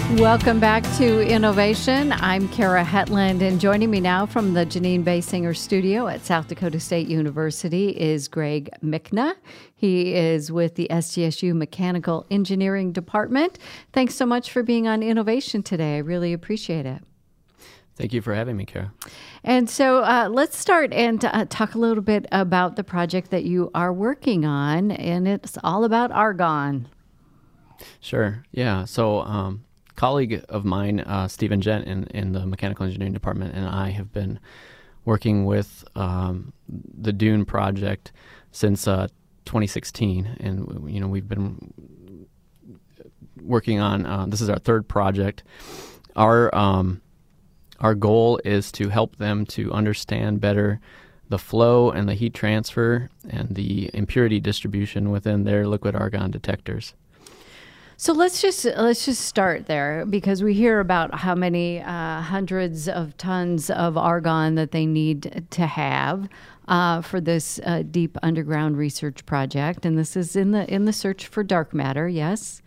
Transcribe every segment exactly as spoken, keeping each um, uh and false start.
Welcome back to Innovation. I'm Kara Hetland, and joining me now from the Janine Basinger studio at South Dakota State University is Greg Michna. He is with the S D S U Mechanical Engineering Department. Thanks so much for being on Innovation today. I really appreciate it. Thank you for having me, Kara. And so uh, let's start and uh, talk a little bit about the project that you are working on, and it's all about argon. Sure. Yeah. So, um, colleague of mine, uh, Stephen Gent, in, in the Mechanical Engineering Department, and I have been working with um, the Dune project since uh, twenty sixteen, and you know we've been working on. Uh, this is our third project. Our um, our goal is to help them to understand better the flow and the heat transfer and the impurity distribution within their liquid argon detectors. So let's just let's just start there, because we hear about how many uh, hundreds of tons of argon that they need to have uh, for this uh, deep underground research project, and this is in the in the search for dark matter. Yes,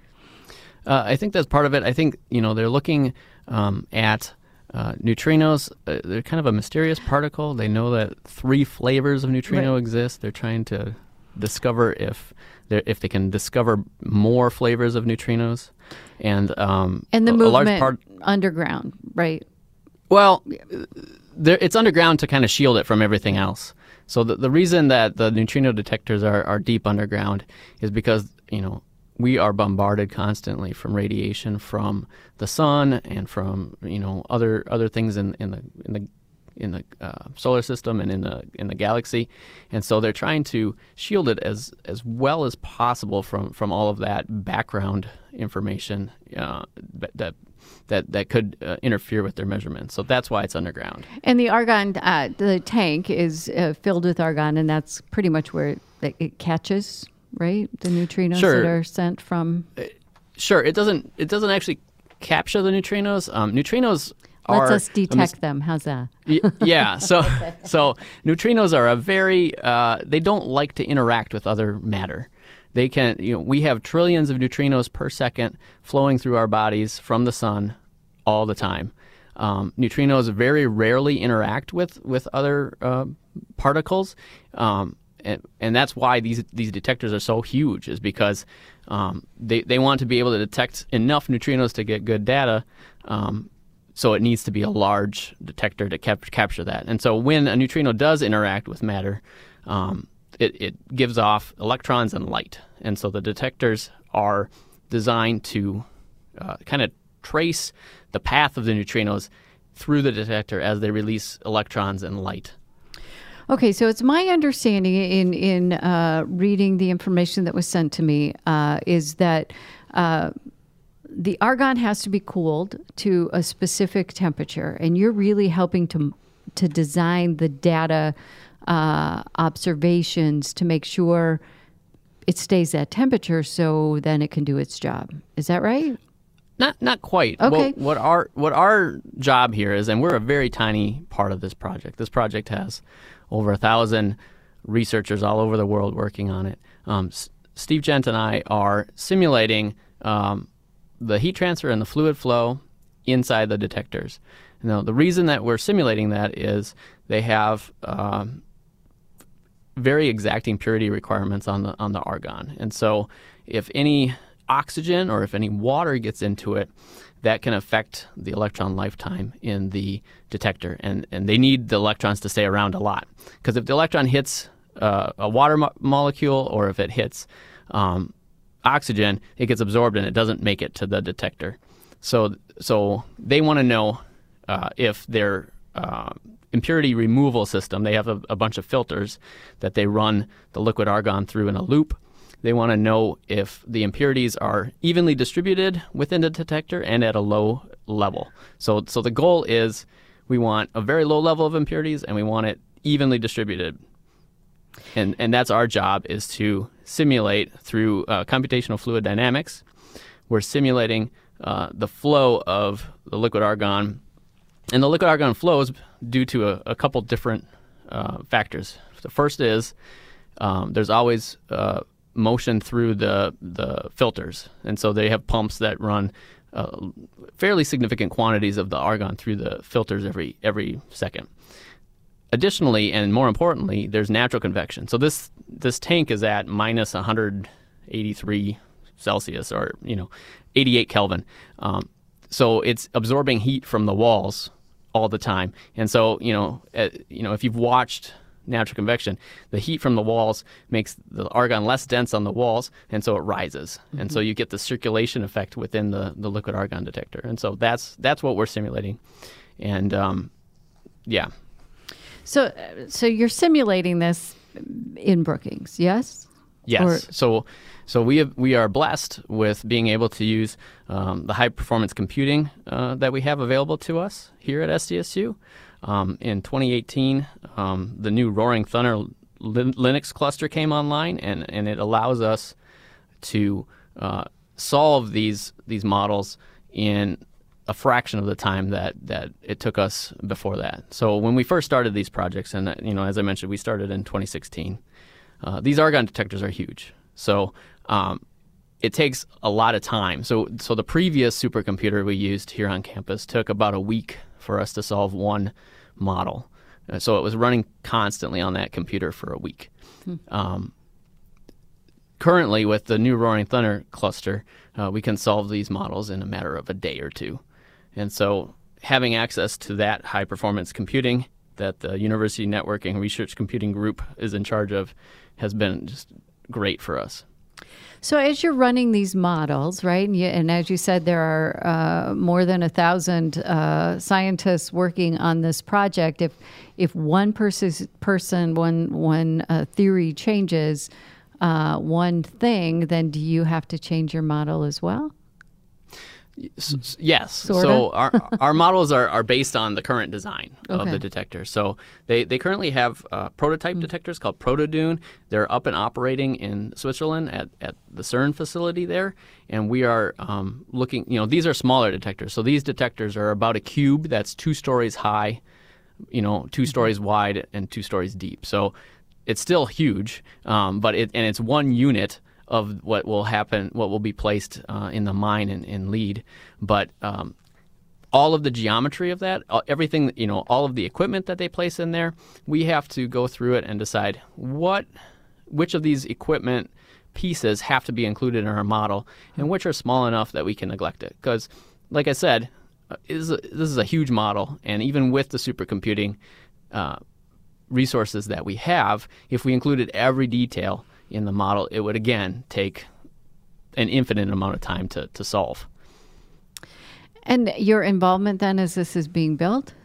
uh, I think that's part of it. I think you know they're looking um, at uh, neutrinos. Uh, they're kind of a mysterious particle. They know that three flavors of neutrino Right. exist. They're trying to discover if if they can discover more flavors of neutrinos, and um, and the a, a movement large part. underground, right? Well, there, it's underground to kind of shield it from everything else. So the the reason that the neutrino detectors are, are deep underground is because you know we are bombarded constantly from radiation from the sun and from you know other other things in in the in the in the uh, solar system and in the in the galaxy, and so they're trying to shield it as as well as possible from, from all of that background information uh, that that that could uh, interfere with their measurements. So that's why it's underground. And the argon, uh, the tank is uh, filled with argon, and that's pretty much where it, it catches, right? The neutrinos Sure. that are sent from. Sure, it doesn't it doesn't actually capture the neutrinos. Um, neutrinos. Lets are us detect them. How's that? Y- yeah. So so neutrinos are a very uh, they don't like to interact with other matter. They can you know we have trillions of neutrinos per second flowing through our bodies from the sun all the time. Um, neutrinos very rarely interact with with other uh, particles, um, and and that's why these these detectors are so huge. Is because um, they they want to be able to detect enough neutrinos to get good data. Um, So it needs to be a large detector to cap- capture that. And so when a neutrino does interact with matter, um, it, it gives off electrons and light. And so the detectors are designed to uh, kind of trace the path of the neutrinos through the detector as they release electrons and light. Okay, so it's my understanding in in uh, reading the information that was sent to me uh, is that uh, the argon has to be cooled to a specific temperature, and you're really helping to to design the data uh, observations to make sure it stays that temperature, so then it can do its job. Is that right? Not not quite. Okay. Well, what our what our job here is, and we're a very tiny part of this project. This project has over a thousand researchers all over the world working on it. Um, S- Steve Gent and I are simulating um, the heat transfer and the fluid flow inside the detectors. Now, the reason that we're simulating that is they have um, very exacting purity requirements on the on the argon, and so if any oxygen or if any water gets into it, that can affect the electron lifetime in the detector, and and they need the electrons to stay around a lot, because if the electron hits uh, a water mo- molecule or if it hits um, oxygen, it gets absorbed and it doesn't make it to the detector. So so they want to know uh, if their uh, impurity removal system, they have a, a bunch of filters that they run the liquid argon through in a loop. They want to know if the impurities are evenly distributed within the detector and at a low level. So so the goal is we want a very low level of impurities and we want it evenly distributed. And and that's our job, is to simulate through uh, computational fluid dynamics. We're simulating uh, the flow of the liquid argon. And the liquid argon flows due to a, a couple different uh, factors. The first is um, there's always uh, motion through the the filters, and so they have pumps that run uh, fairly significant quantities of the argon through the filters every every second. Additionally, and more importantly, there's natural convection. So this this tank is at minus one hundred eighty-three Celsius, or you know, eighty-eight Kelvin. Um, so it's absorbing heat from the walls all the time. And so you know, uh, you know, if you've watched natural convection, the heat from the walls makes the argon less dense on the walls, and so it rises. Mm-hmm. And so you get the circulation effect within the, the liquid argon detector. And so that's that's what we're simulating. And um, yeah. So, so you're simulating this in Brookings, yes? Yes. Or... So, so we have, we are blessed with being able to use um, the high performance computing uh, that we have available to us here at S D S U. Um, in twenty eighteen, um, the new Roaring Thunder Lin- Linux cluster came online, and, and it allows us to uh, solve these these models in a fraction of the time that, that it took us before that. So when we first started these projects, and you know, as I mentioned, we started in twenty sixteen. Uh, these argon detectors are huge, so um, it takes a lot of time. So so the previous supercomputer we used here on campus took about a week for us to solve one model. Uh, so it was running constantly on that computer for a week. Hmm. Um, currently, with the new Roaring Thunder cluster, uh, we can solve these models in a matter of a day or two. And so having access to that high-performance computing that the University Networking Research Computing Group is in charge of has been just great for us. So as you're running these models, right, and, you, and as you said, there are uh, more than a thousand uh, scientists working on this project. If if one person, person one one uh, theory changes uh, one thing, then do you have to change your model as well? Yes. Sorta? So our our models are, are based on the current design okay. of the detector. So they, they currently have uh, prototype mm-hmm. detectors called Protodune. They're up and operating in Switzerland at, at the CERN facility there. And we are um, looking, you know, these are smaller detectors. So these detectors are about a cube that's two stories high, you know, two mm-hmm. stories wide and two stories deep. So it's still huge, um, but it and it's one unit of what will happen, what will be placed uh, in the mine in, in Lead. But um, all of the geometry of that, everything, you know, all of the equipment that they place in there, we have to go through it and decide what, which of these equipment pieces have to be included in our model and which are small enough that we can neglect it. Because, like I said, this is a huge model, and even with the supercomputing uh, resources that we have, if we included every detail in the model, it would again take an infinite amount of time to, to solve. And your involvement then as this is being built?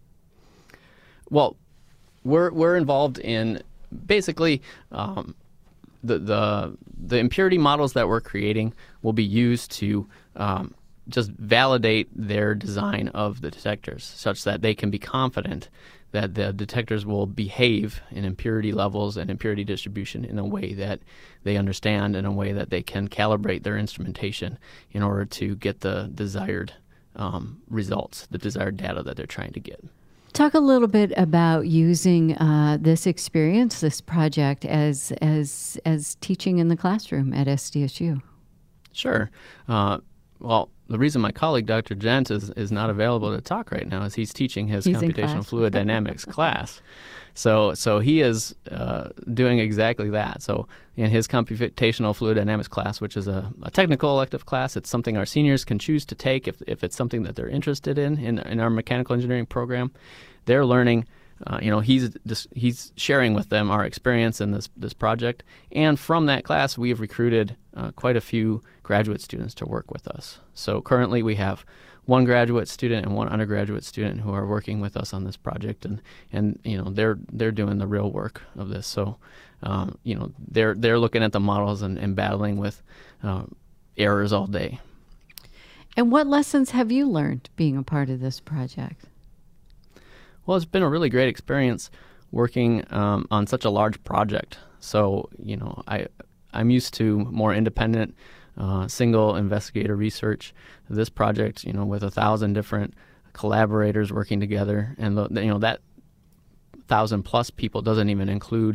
Well, we're we're involved in basically um, the the the impurity models that we're creating will be used to um, just validate their design of the detectors, such that they can be confident that the detectors will behave in impurity levels and impurity distribution in a way that they understand, in a way that they can calibrate their instrumentation in order to get the desired um, results, the desired data that they're trying to get. Talk a little bit about using uh, this experience, this project, as as as teaching in the classroom at S D S U. Sure. Uh, well, the reason my colleague, Doctor Gent, is, is not available to talk right now is he's teaching his he's computational fluid dynamics class. So so he is uh, doing exactly that. So in his computational fluid dynamics class, which is a, a technical elective class, it's something our seniors can choose to take if, if it's something that they're interested in, in in our mechanical engineering program. They're learning, uh, you know, he's just, he's sharing with them our experience in this, this project. And from that class, we have recruited uh, quite a few graduate students to work with us. So currently we have one graduate student and one undergraduate student who are working with us on this project, and, and you know, they're they're doing the real work of this. So, um, you know, they're they're looking at the models and, and battling with uh, errors all day. And what lessons have you learned being a part of this project? Well, it's been a really great experience working um, on such a large project. So, you know, I, I'm used to more independent, uh, single investigator research. This project, you know, with a thousand different collaborators working together, and the, you know, that thousand plus people doesn't even include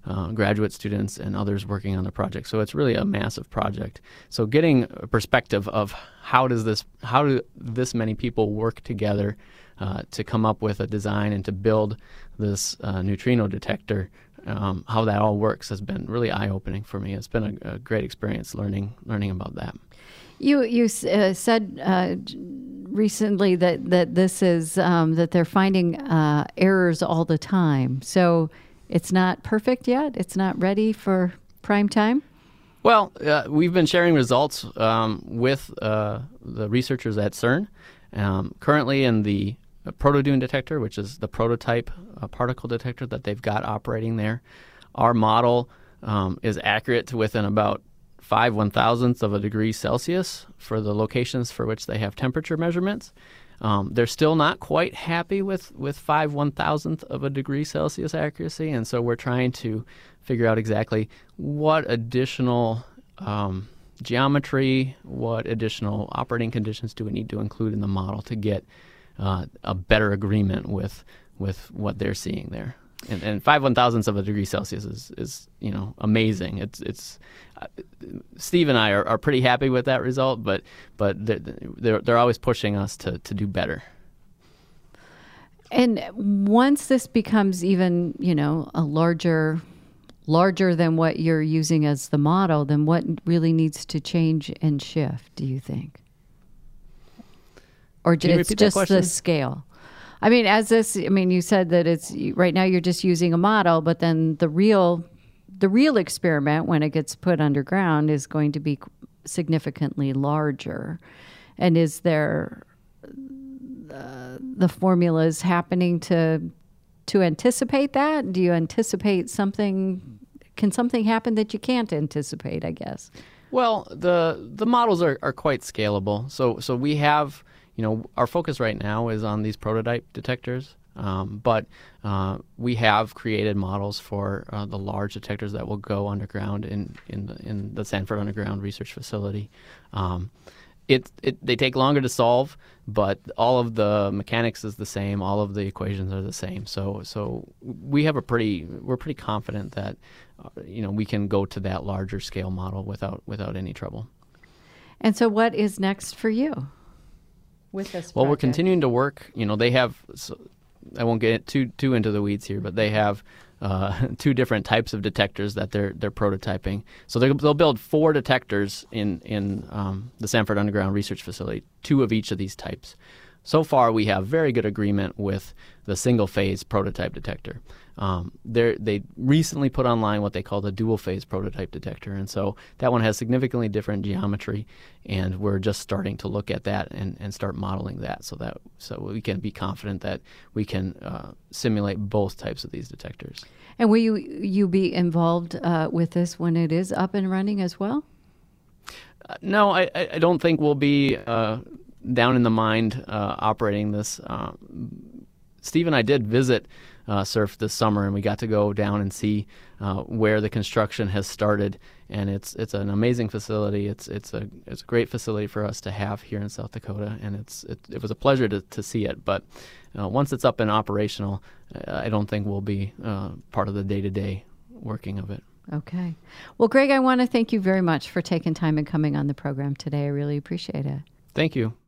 uh, graduate students and others working on the project. So it's really a massive project. So getting a perspective of how does this, how do this many people work together uh, to come up with a design and to build this uh, neutrino detector, um, how that all works has been really eye-opening for me. It's been a, a great experience learning learning about that. You you uh, said uh, recently that that this is um, that they're finding uh, errors all the time. So it's not perfect yet. It's not ready for prime time. Well, uh, we've been sharing results um, with uh, the researchers at CERN. Um, currently, in the Protodune detector, which is the prototype uh, particle detector that they've got operating there, our model um, is accurate to within about five one thousandths of a degree Celsius for the locations for which they have temperature measurements. Um, they're still not quite happy with, with five one thousandth of a degree Celsius accuracy, and so we're trying to figure out exactly what additional um, geometry, what additional operating conditions do we need to include in the model to get uh, a better agreement with with what they're seeing there. And, and five one thousandths of a degree Celsius is, is you know amazing. It's it's uh, Steve and I are, are pretty happy with that result, but but they're they're, they're always pushing us to, to do better. And once this becomes even you know a larger larger than what you're using as the model, then what really needs to change and shift? Do you think, or Can you it's repeat that just question? the scale? I mean, as this, I mean, you said that it's right now you're just using a model, but then the real, the real experiment when it gets put underground is going to be significantly larger. And is there uh, the formulas happening to to anticipate that? Do you anticipate something? Can something happen that you can't anticipate? I guess. Well, the the models are, are quite scalable. So so we have. You know, our focus right now is on these prototype detectors, um, but uh, we have created models for uh, the large detectors that will go underground in in the, in the Sanford Underground Research Facility. Um, it, it they take longer to solve, but all of the mechanics is the same. All of the equations are the same. So so we have a pretty we're pretty confident that uh, you know we can go to that larger scale model without without any trouble. And so, what is next for you? With this well, project? we're continuing to work. You know, they have. So I won't get too too into the weeds here, but they have uh, two different types of detectors that they're they're prototyping. So they'll build four detectors in in um, the Sanford Underground Research Facility, two of each of these types. So far, we have very good agreement with the single-phase prototype detector. Um, they recently put online what they call the dual-phase prototype detector, and so that one has significantly different geometry, and we're just starting to look at that and, and start modeling that so that so we can be confident that we can uh, simulate both types of these detectors. And will you you be involved uh, with this when it is up and running as well? Uh, no, I, I don't think we'll be uh, down in the mine uh, operating this. Uh, Steve and I did visit uh, SURF this summer, and we got to go down and see uh, where the construction has started. And it's it's an amazing facility. It's it's a it's a great facility for us to have here in South Dakota, and it's it, it was a pleasure to, to see it. But uh, once it's up and operational, I don't think we'll be uh, part of the day-to-day working of it. Okay. Well, Greg, I want to thank you very much for taking time and coming on the program today. I really appreciate it. Thank you.